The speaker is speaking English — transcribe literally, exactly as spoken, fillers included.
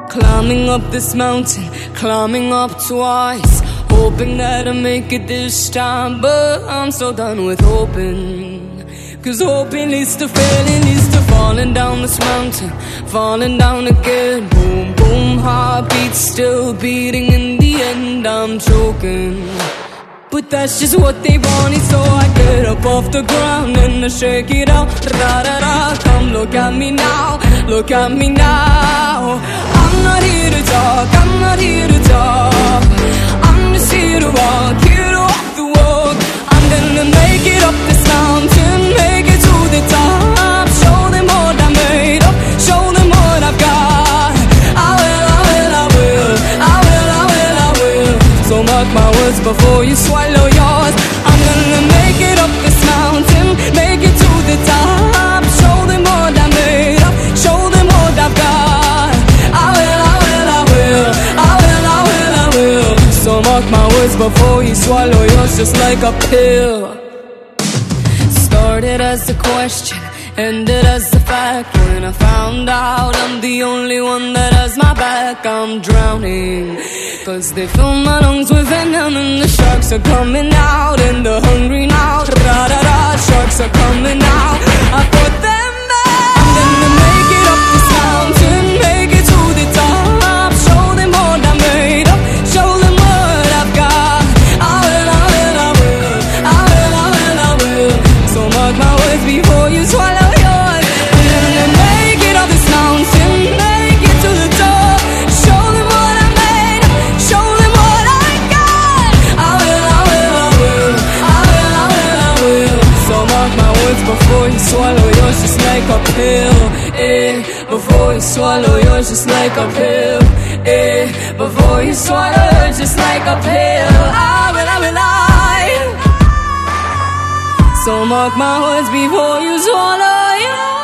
Climbing up this mountain, climbing up twice, hoping that I make it this time. But I'm so done with hoping, 'cause hoping leads to failing, leads to falling down this mountain, falling down again. Boom, boom, heartbeats still beating. In the end I'm choking, but that's just what they wanted. So I get up off the ground and I shake it out. Ra-ra-ra, come look at me now, look at me now. I'm not here to talk, I'm not here to talk. I'm just here to walk, here to walk the walk. I'm gonna make it up this mountain, make it to the top. Show them what I made up, show them what I've got. I will, I will, I will, I will, I will, I will. So mark my words before you swallow yours. I'm gonna make it up this mountain, make it to the top. Show them what I made up, show them what I've got. I will, I will, I will, I will, I will, I will. So mark my words before you swallow yours, just like a pill. Started as a question, ended as a fact. When I found out I'm the only one that has my back, I'm drowning, 'cause they fill my lungs with venom. And the sharks are coming out, and they're hungry now. Ra-da-da, sharks are coming out, I put them back. I'm gonna make it up this mountain, make it to the top. Show them what I made up, show them what I've got. I will, I will, I will, I will, I will, I will. So mark my words before you swallow yours. I'm gonna make it up this mountain, make it to the top. Show them what I made up, show them what I got. I will, I will, I will, I will, I will, I will. So mark my words before you swallow yours, just like a pill. Eh, before you swallow yours, just like a pill. Eh, before you swallow yours, just like a pill. I will, I will, I. So mark my words before you swallow yours.